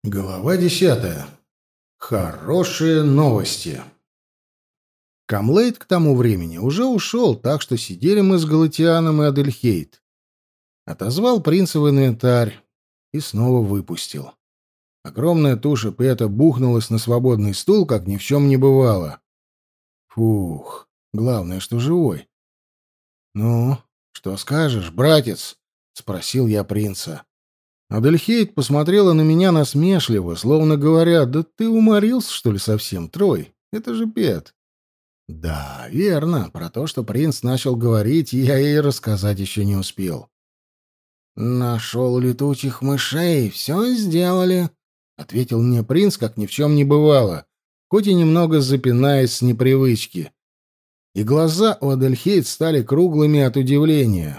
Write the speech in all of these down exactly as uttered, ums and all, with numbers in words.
Глава десятая. Хорошие новости. Камлейд к тому времени уже ушел, так что сидели мы с Галатианом и Адельхейд. Отозвал принца в инвентарь и снова выпустил. Огромная туша Пэта бухнулась на свободный стул, как ни в чем не бывало. Фух, главное, что живой. «Ну, что скажешь, братец?» — спросил я принца. Адельхейд посмотрела на меня насмешливо, словно говоря: «Да ты уморился, что ли, совсем, Трой? Это же Пет». Да, верно, про то, что принц начал говорить, я ей рассказать еще не успел. «Нашел летучих мышей, все сделали», — ответил мне принц, как ни в чем не бывало, хоть и немного запинаясь с непривычки. И глаза у Адельхейд стали круглыми от удивления.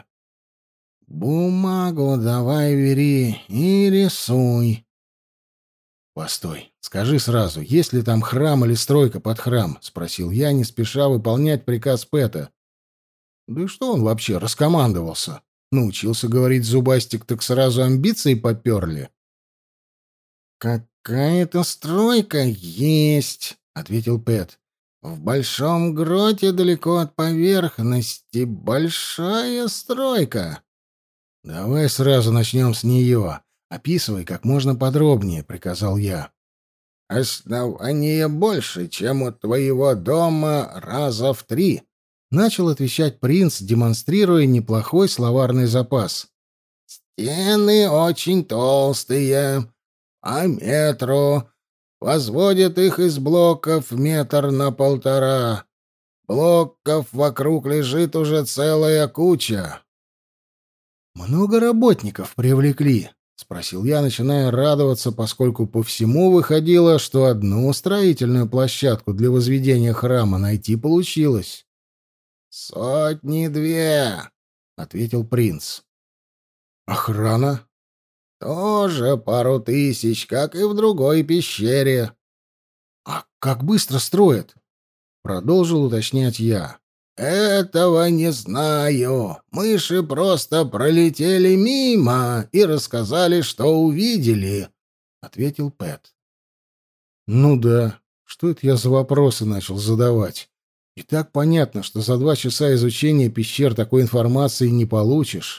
«Бумагу давай бери и рисуй». «Постой, скажи сразу, есть ли там храм или стройка под храм?» — спросил я, не спеша выполнять приказ Пэта. Да и что он вообще раскомандовался? Научился говорить зубастик, так сразу амбиции поперли. «Какая-то стройка есть», — ответил Пэт. «В большом гроте далеко от поверхности большая стройка». «Давай сразу начнем с нее. Описывай как можно подробнее», — приказал я. «Основание больше, чем у твоего дома раза в три», — начал отвечать принц, демонстрируя неплохой словарный запас. «Стены очень толстые, по метру. Возводят их из блоков метр на полтора. Блоков вокруг лежит уже целая куча». «Много работников привлекли?» — спросил я, начиная радоваться, поскольку по всему выходило, что одну строительную площадку для возведения храма найти получилось. «Сотни две», — ответил принц. «Охрана?» «Тоже пару тысяч, как и в другой пещере». «А как быстро строят?» — продолжил уточнять я. «Этого не знаю. Мыши просто пролетели мимо и рассказали, что увидели», — ответил Пэт. «Ну да, что это я за вопросы начал задавать? И так понятно, что за два часа изучения пещер такой информации не получишь».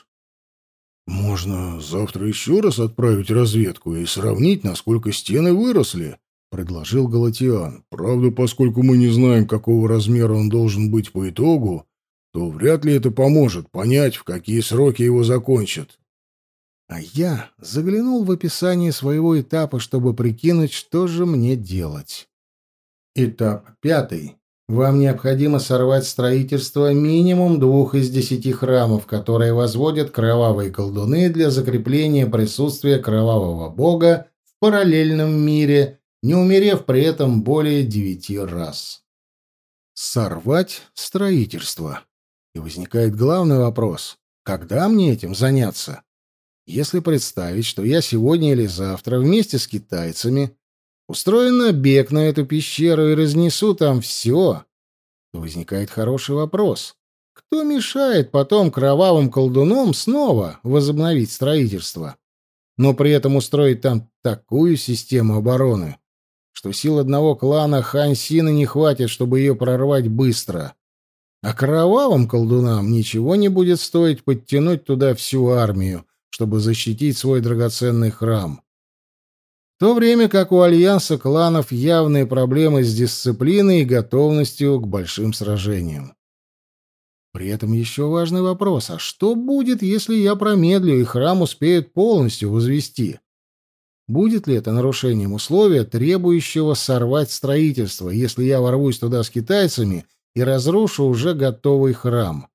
«Можно завтра еще раз отправить разведку и сравнить, насколько стены выросли», — предложил Галатиан. «Правда, поскольку мы не знаем, какого размера он должен быть по итогу, то вряд ли это поможет понять, в какие сроки его закончат». А я заглянул в описание своего этапа, чтобы прикинуть, что же мне делать. Этап пятый. Вам необходимо сорвать строительство минимум двух из десяти храмов, которые возводят кровавые колдуны для закрепления присутствия кровавого бога в параллельном мире, не умерев при этом более девяти раз. Сорвать строительство. И возникает главный вопрос: когда мне этим заняться? Если представить, что я сегодня или завтра вместе с китайцами устрою набег на эту пещеру и разнесу там все, то возникает хороший вопрос: кто мешает потом кровавым колдунам снова возобновить строительство, но при этом устроить там такую систему обороны, что сил одного клана Хань Сина не хватит, чтобы ее прорвать быстро, а кровавым колдунам ничего не будет стоить подтянуть туда всю армию, чтобы защитить свой драгоценный храм. В то время как у альянса кланов явные проблемы с дисциплиной и готовностью к большим сражениям. При этом еще важный вопрос: а что будет, если я промедлю и храм успеют полностью возвести? Будет ли это нарушением условия, требующего сорвать строительство, если я ворвусь туда с китайцами и разрушу уже готовый храм?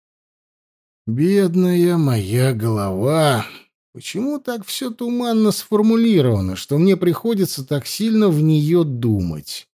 Бедная моя голова! Почему так все туманно сформулировано, что мне приходится так сильно в нее думать?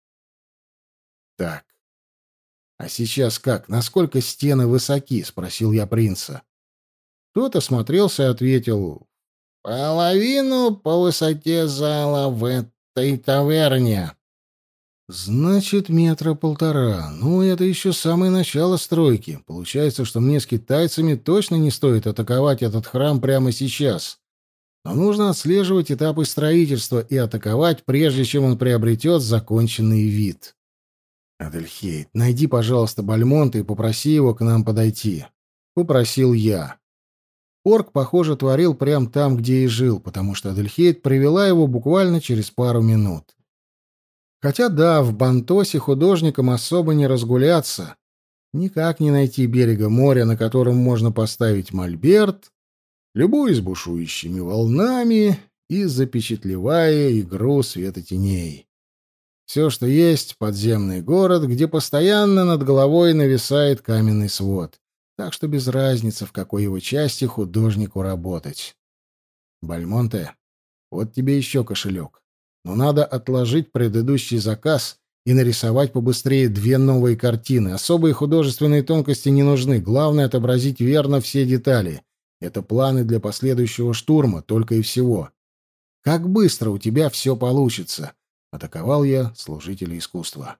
Так, а сейчас как? Насколько стены высоки? — спросил я принца. Тот осмотрелся и ответил: «Половину по высоте зала в этой таверне». Значит, метра полтора. Ну, это еще самое начало стройки. Получается, что мне с китайцами точно не стоит атаковать этот храм прямо сейчас. Но нужно отслеживать этапы строительства и атаковать, прежде чем он приобретет законченный вид. «Адельхейд, найди, пожалуйста, Бальмонта и попроси его к нам подойти», — попросил я. Орк, похоже, творил прямо там, где и жил, потому что Адельхейд привела его буквально через пару минут. Хотя да, в Бантосе художникам особо не разгуляться. Никак не найти берега моря, на котором можно поставить мольберт, любуясь бушующими волнами и запечатлевая игру светотеней. Все, что есть, — подземный город, где постоянно над головой нависает каменный свод. Так что без разницы, в какой его части художнику работать. Бальмонте, вот тебе еще кошелек. Но надо отложить предыдущий заказ и нарисовать побыстрее две новые картины. Особые художественные тонкости не нужны. Главное — отобразить верно все детали. Это планы для последующего штурма, только и всего. Как быстро у тебя все получится? Атаковал я служителя искусства.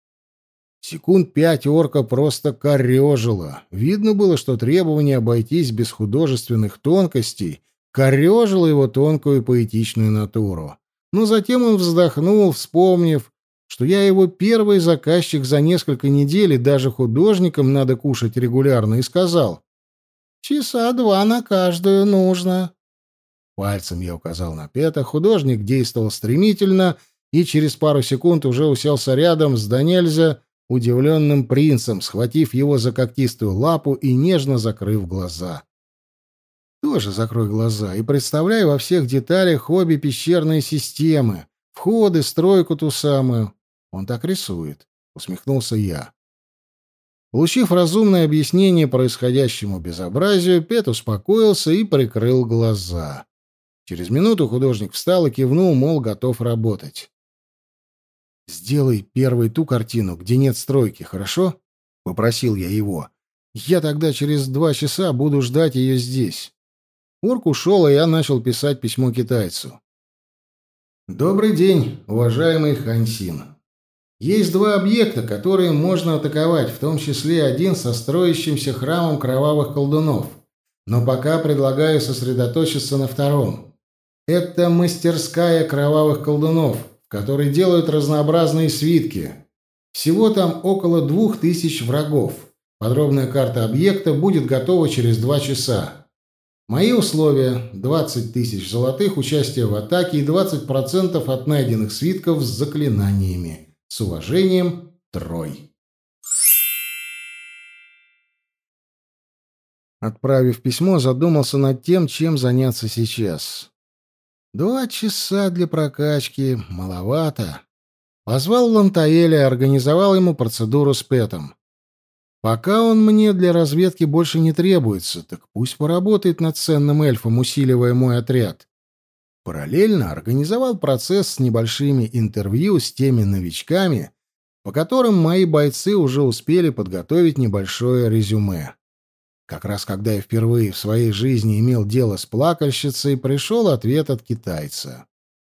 Секунд пять орка просто корёжило. Видно было, что требование обойтись без художественных тонкостей корёжило его тонкую поэтичную натуру. Но затем он вздохнул, вспомнив, что я его первый заказчик за несколько недель, и даже художникам надо кушать регулярно, и сказал: «Часа два на каждую нужно». Пальцем я указал на Пета, художник действовал стремительно и через пару секунд уже уселся рядом с донельзя удивленным принцем, схватив его за когтистую лапу и нежно закрыв глаза. Тоже закрой глаза и представляй во всех деталях обе пещерные системы, входы, стройку ту самую. Он так рисует, усмехнулся я. Получив разумное объяснение происходящему безобразию, Пет успокоился и прикрыл глаза. Через минуту художник встал и кивнул, мол, готов работать. «Сделай первой ту картину, где нет стройки, хорошо?» — попросил я его. «Я тогда через два часа буду ждать ее здесь». Орк ушел, и я начал писать письмо китайцу. «Добрый день, уважаемый Хань Син. Есть два объекта, которые можно атаковать, в том числе один со строящимся храмом кровавых колдунов. Но пока предлагаю сосредоточиться на втором. Это мастерская кровавых колдунов, в которой делают разнообразные свитки. Всего там около двух тысяч врагов. Подробная карта объекта будет готова через два часа. Мои условия — двадцать тысяч золотых, участие в атаке и двадцать процентов от найденных свитков с заклинаниями. С уважением, Трой». Отправив письмо, задумался над тем, чем заняться сейчас. Два часа для прокачки маловато. Позвал Лантаэля и организовал ему процедуру с Пэтом. Пока он мне для разведки больше не требуется, так пусть поработает над ценным эльфом, усиливая мой отряд. Параллельно организовал процесс с небольшими интервью с теми новичками, по которым мои бойцы уже успели подготовить небольшое резюме. Как раз когда я впервые в своей жизни имел дело с плакальщицей, пришел ответ от китайца.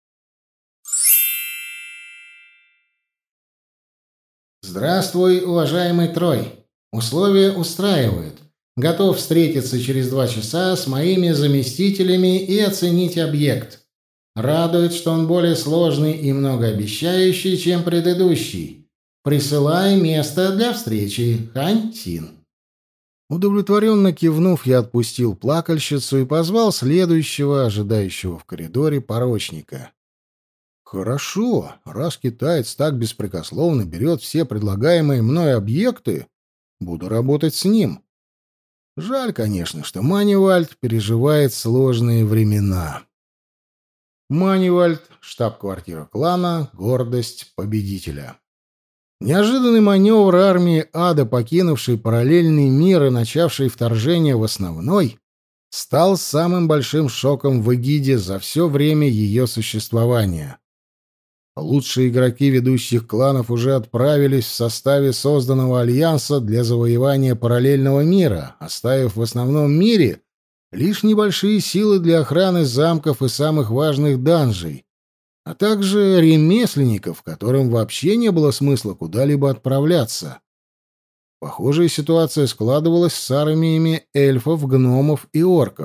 «Здравствуй, уважаемый Трой. Условия устраивают. Готов встретиться через два часа с моими заместителями и оценить объект. Радует, что он более сложный и многообещающий, чем предыдущий. Присылай место для встречи. Хань Син». Удовлетворенно кивнув, я отпустил плакальщицу и позвал следующего, ожидающего в коридоре, порочника. «Хорошо, раз китаец так беспрекословно берет все предлагаемые мной объекты, буду работать с ним. Жаль, конечно, что Манивальд переживает сложные времена». Манивальд, штаб-квартира клана, гордость победителя. Неожиданный маневр армии ада, покинувшей параллельный мир и начавшей вторжение в основной, стал самым большим шоком в Эгиде за все время ее существования. Лучшие игроки ведущих кланов уже отправились в составе созданного альянса для завоевания параллельного мира, оставив в основном мире лишь небольшие силы для охраны замков и самых важных данжей, а также ремесленников, которым вообще не было смысла куда-либо отправляться. Похожая ситуация складывалась с армиями эльфов, гномов и орков,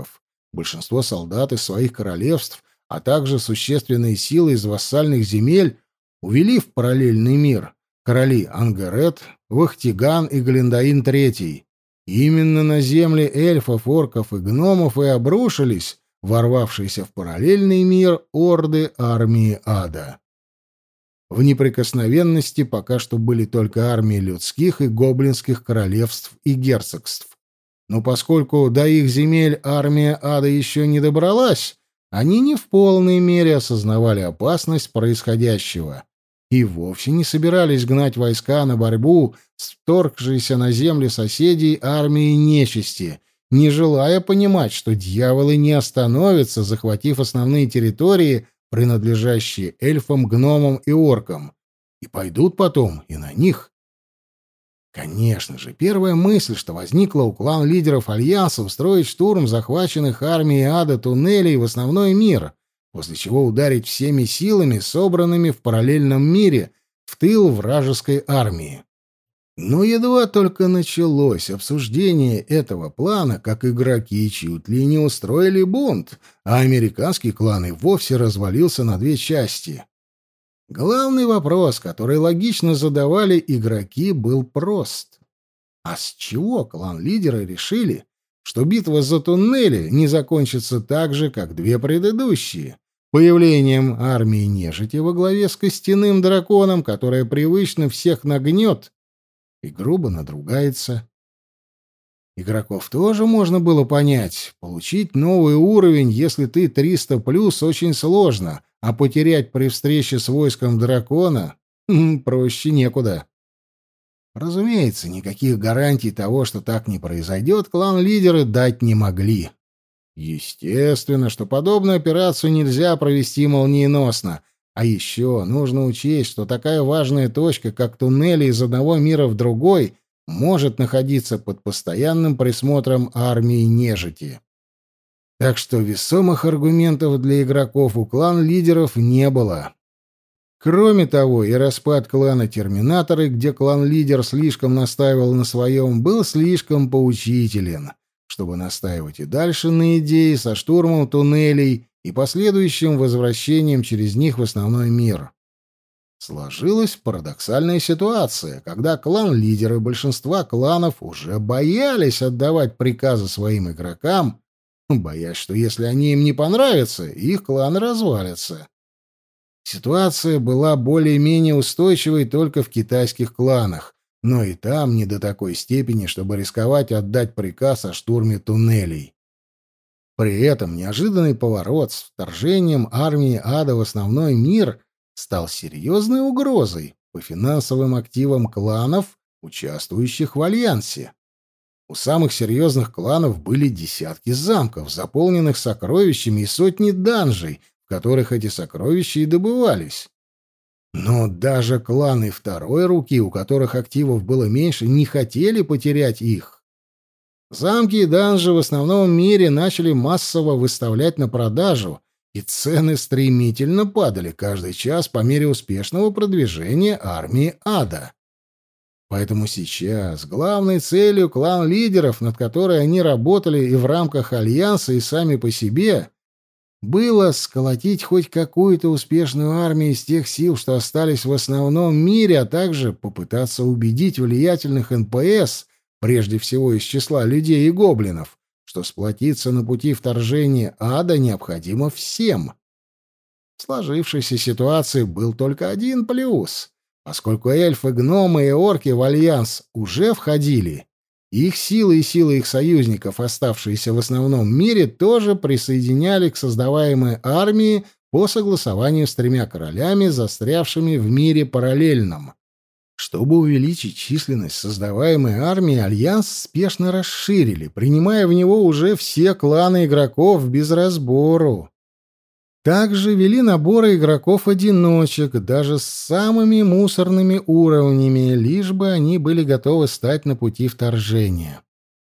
Большинство солдат из своих королевств, а также существенные силы из вассальных земель увели в параллельный мир короли Ангерет, Вахтиган и Глиндаин третий. Именно на земли эльфов, орков и гномов и обрушились ворвавшиеся в параллельный мир орды армии ада. В неприкосновенности пока что были только армии людских и гоблинских королевств и герцогств. Но поскольку до их земель армия ада еще не добралась, они не в полной мере осознавали опасность происходящего и вовсе не собирались гнать войска на борьбу с вторгшейся на земли соседей армией нечисти, не желая понимать, что дьяволы не остановятся, захватив основные территории, принадлежащие эльфам, гномам и оркам, и пойдут потом и на них. Конечно же, первая мысль, что возникла у клан-лидеров Альянса, устроить штурм захваченных армией ада туннелей в основной мир, после чего ударить всеми силами, собранными в параллельном мире, в тыл вражеской армии. Но едва только началось обсуждение этого плана, как игроки чуть ли не устроили бунт, а американский клан и вовсе развалился на две части. Главный вопрос, который логично задавали игроки, был прост. А с чего клан-лидеры решили, что битва за туннели не закончится так же, как две предыдущие, появлением армии нежити во главе с костяным драконом, которая привычно всех нагнет и грубо надругается? Игроков тоже можно было понять. Получить новый уровень, если ты триста плюс, очень сложно, а потерять при встрече с войском дракона м, проще некуда. Разумеется, никаких гарантий того, что так не произойдет, клан-лидеры дать не могли. Естественно, что подобную операцию нельзя провести молниеносно, а еще нужно учесть, что такая важная точка, как туннели из одного мира в другой, может находиться под постоянным присмотром армии нежити. Так что весомых аргументов для игроков у клан-лидеров не было. Кроме того, и распад клана Терминаторы, где клан-лидер слишком настаивал на своем, был слишком поучителен, чтобы настаивать и дальше на идее со штурмом туннелей и последующим возвращением через них в основной мир. Сложилась парадоксальная ситуация, когда клан-лидеры большинства кланов уже боялись отдавать приказы своим игрокам, боясь, что если они им не понравятся, их кланы развалятся. Ситуация была более-менее устойчивой только в китайских кланах, но и там не до такой степени, чтобы рисковать отдать приказ о штурме туннелей. При этом неожиданный поворот с вторжением армии ада в основной мир стал серьезной угрозой по финансовым активам кланов, участвующих в Альянсе. У самых серьезных кланов были десятки замков, заполненных сокровищами, и сотни данжей, в которых эти сокровища и добывались. Но даже кланы второй руки, у которых активов было меньше, не хотели потерять их. Замки и данжи в основном мире начали массово выставлять на продажу, и цены стремительно падали каждый час по мере успешного продвижения армии ада. Поэтому сейчас главной целью клан-лидеров, над которой они работали и в рамках Альянса, и сами по себе, было сколотить хоть какую-то успешную армию из тех сил, что остались в основном мире, а также попытаться убедить влиятельных эн пэ эс, прежде всего из числа людей и гоблинов, что сплотиться на пути вторжения ада необходимо всем. В сложившейся ситуации был только один плюс. Поскольку эльфы, гномы и орки в Альянс уже входили, их силы и силы их союзников, оставшиеся в основном мире, тоже присоединяли к создаваемой армии по согласованию с тремя королями, застрявшими в мире параллельном. Чтобы увеличить численность создаваемой армии, Альянс спешно расширили, принимая в него уже все кланы игроков без разбору. Также вели наборы игроков-одиночек, даже с самыми мусорными уровнями, лишь бы они были готовы стать на пути вторжения.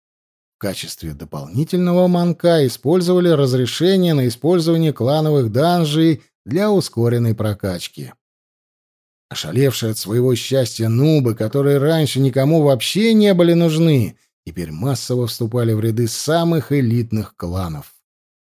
В качестве дополнительного манка использовали разрешение на использование клановых данжей для ускоренной прокачки. Ошалевшие от своего счастья нубы, которые раньше никому вообще не были нужны, теперь массово вступали в ряды самых элитных кланов.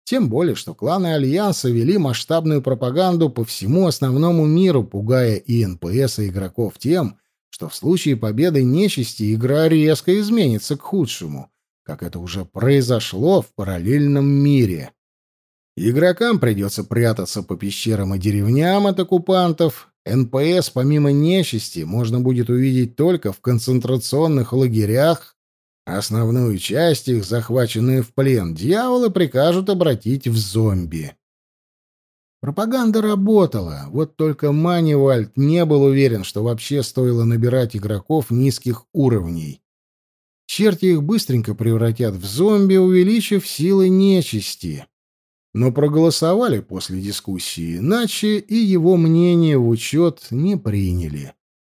Тем более, что кланы Альянса вели масштабную пропаганду по всему основному миру, пугая и эн пэ эс, и игроков тем, что в случае победы нечисти игра резко изменится к худшему, как это уже произошло в параллельном мире. Игрокам придется прятаться по пещерам и деревням от оккупантов. эн пэ эс помимо нечисти можно будет увидеть только в концентрационных лагерях. Основную часть их, захваченную в плен, дьяволы прикажут обратить в зомби. Пропаганда работала, вот только Манивальд не был уверен, что вообще стоило набирать игроков низких уровней. Черти их быстренько превратят в зомби, увеличив силы нечисти. Но проголосовали после дискуссии, иначе и его мнение в учет не приняли.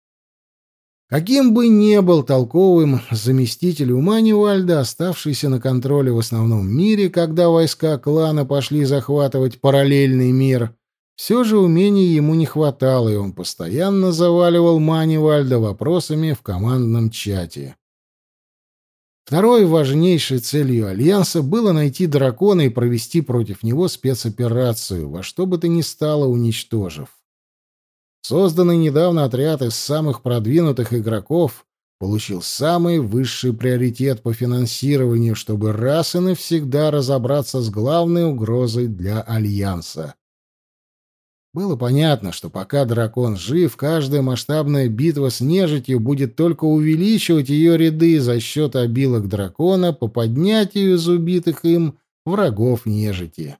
Каким бы ни был толковым заместитель у Манивальда, оставшийся на контроле в основном мире, когда войска клана пошли захватывать параллельный мир, все же умений ему не хватало, и он постоянно заваливал Манивальда вопросами в командном чате. Второй важнейшей целью Альянса было найти дракона и провести против него спецоперацию, во что бы то ни стало уничтожив. Созданный недавно отряд из самых продвинутых игроков получил самый высший приоритет по финансированию, чтобы раз и навсегда разобраться с главной угрозой для Альянса. Было понятно, что пока дракон жив, каждая масштабная битва с нежитью будет только увеличивать ее ряды за счет обилок дракона по поднятию из убитых им врагов нежити.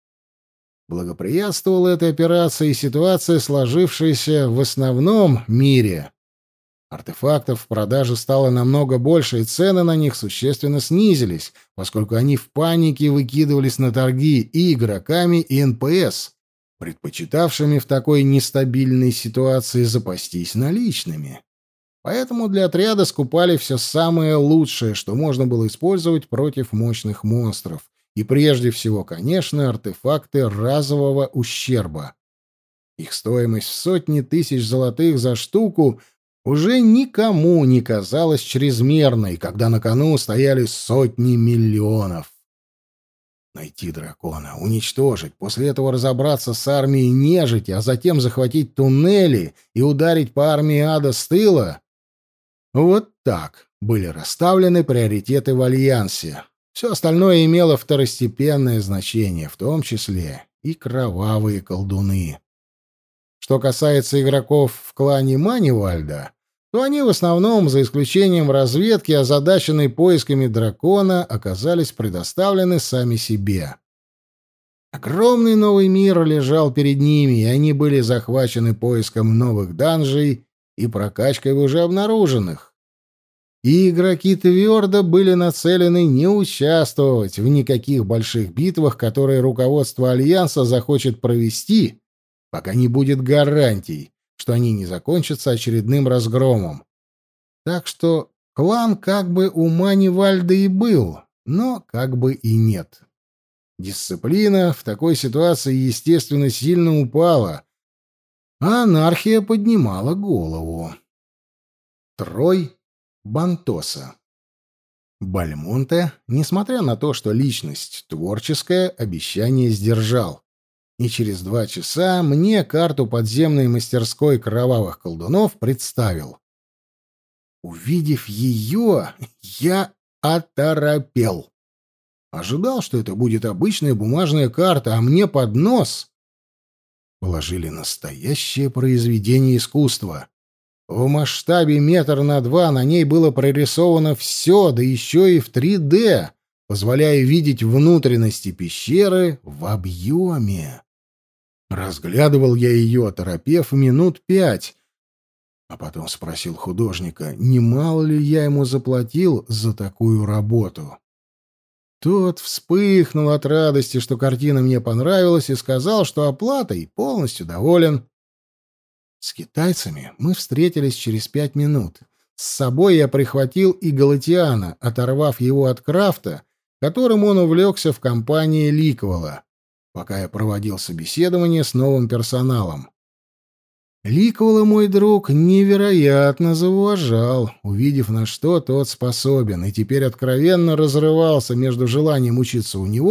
Благоприятствовала этой операции ситуация, сложившаяся в основном мире. Артефактов в продаже стало намного больше, и цены на них существенно снизились, поскольку они в панике выкидывались на торги и игроками, и эн пэ эс, предпочитавшими в такой нестабильной ситуации запастись наличными. Поэтому для отряда скупали все самое лучшее, что можно было использовать против мощных монстров. И прежде всего, конечно, артефакты разового ущерба. Их стоимость в сотни тысяч золотых за штуку уже никому не казалась чрезмерной, когда на кону стояли сотни миллионов. Найти дракона, уничтожить, после этого разобраться с армией нежити, а затем захватить туннели и ударить по армии ада с тыла. Вот так были расставлены приоритеты в Альянсе. Все остальное имело второстепенное значение, в том числе и кровавые колдуны. Что касается игроков в клане Манивальда, то они в основном, за исключением разведки, озадаченной поисками дракона, оказались предоставлены сами себе. Огромный новый мир лежал перед ними, и они были захвачены поиском новых данжей и прокачкой в уже обнаруженных. И игроки твердо были нацелены не участвовать в никаких больших битвах, которые руководство Альянса захочет провести, пока не будет гарантий, что они не закончатся очередным разгромом. Так что клан как бы у Манивальда и был, но как бы и нет. Дисциплина в такой ситуации, естественно, сильно упала, а анархия поднимала голову. Трой Бантоса. Бальмонте, несмотря на то, что личность творческая, обещание сдержал. И через два часа мне карту подземной мастерской кровавых колдунов представил. Увидев ее, я оторопел. Ожидал, что это будет обычная бумажная карта, а мне под нос положили настоящее произведение искусства. В масштабе метр на два на ней было прорисовано все, да еще и в три дэ, позволяя видеть внутренности пещеры в объеме. Разглядывал я ее, оторопев, минут пять, а потом спросил художника, не мало ли я ему заплатил за такую работу. Тот вспыхнул от радости, что картина мне понравилась, и сказал, что оплатой полностью доволен. С китайцами мы встретились через пять минут. С собой я прихватил и Галатиана, оторвав его от крафта, которым он увлекся в компании Ликвала, пока я проводил собеседование с новым персоналом. Ликвала мой друг невероятно зауважал, увидев, на что тот способен, и теперь откровенно разрывался между желанием учиться у него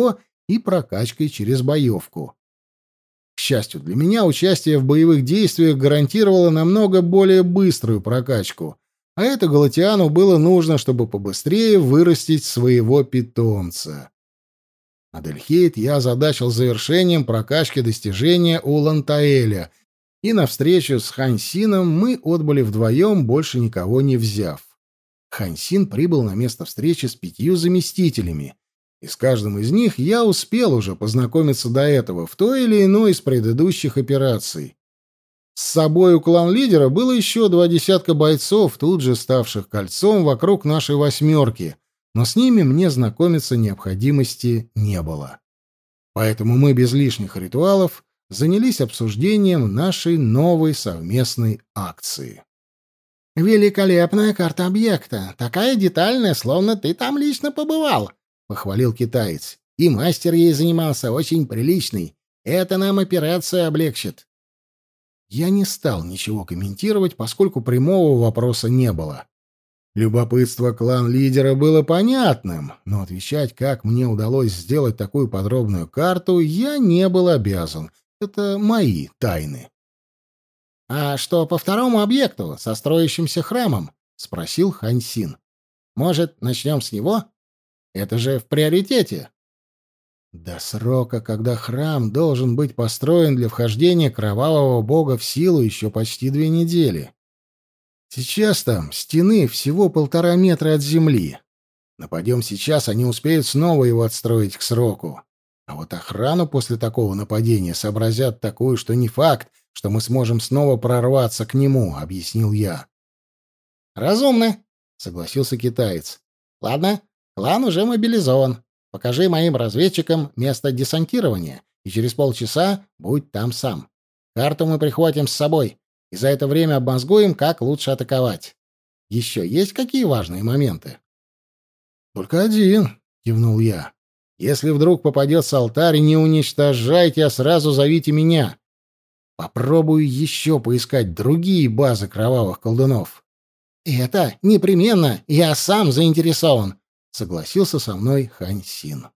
и прокачкой через боевку. К счастью для меня, участие в боевых действиях гарантировало намного более быструю прокачку, а это Галатиану было нужно, чтобы побыстрее вырастить своего питомца. Адельхейд я озадачил завершением прокачки достижения у Лантаэля, и на встречу с Хансином мы отбыли вдвоем, больше никого не взяв. Хансин прибыл на место встречи с пятью заместителями, и с каждым из них я успел уже познакомиться до этого в той или иной из предыдущих операций. С собой у клан-лидера было еще два десятка бойцов, тут же ставших кольцом вокруг нашей восьмерки, но с ними мне знакомиться необходимости не было. Поэтому мы без лишних ритуалов занялись обсуждением нашей новой совместной акции. «Великолепная карта объекта, такая детальная, словно ты там лично побывал», — похвалил китаец. «И мастер ей занимался очень приличный. Это нам операцию облегчит». Я не стал ничего комментировать, поскольку прямого вопроса не было. Любопытство клан-лидера было понятным, но отвечать, как мне удалось сделать такую подробную карту, я не был обязан. Это мои тайны. «А что по второму объекту, со строящимся храмом?» — спросил Хансин. «Может, начнем с него? Это же в приоритете». До срока, когда храм должен быть построен для вхождения кровавого бога в силу, еще почти две недели. Сейчас там стены всего полтора метра от земли. Нападем сейчас, они успеют снова его отстроить к сроку. А вот охрану после такого нападения сообразят такую, что не факт, что мы сможем снова прорваться к нему, — объяснил я. «Разумно», — согласился китаец. «Ладно, клан уже мобилизован. Покажи моим разведчикам место десантирования, и через полчаса будь там сам. Карту мы прихватим с собой, и за это время обмозгуем, как лучше атаковать. Еще есть какие важные моменты?» «Только один», — кивнул я. «Если вдруг попадется алтарь, не уничтожайте, а сразу зовите меня. Попробую еще поискать другие базы кровавых колдунов». «Это непременно, я сам заинтересован», — согласился со мной Хансин.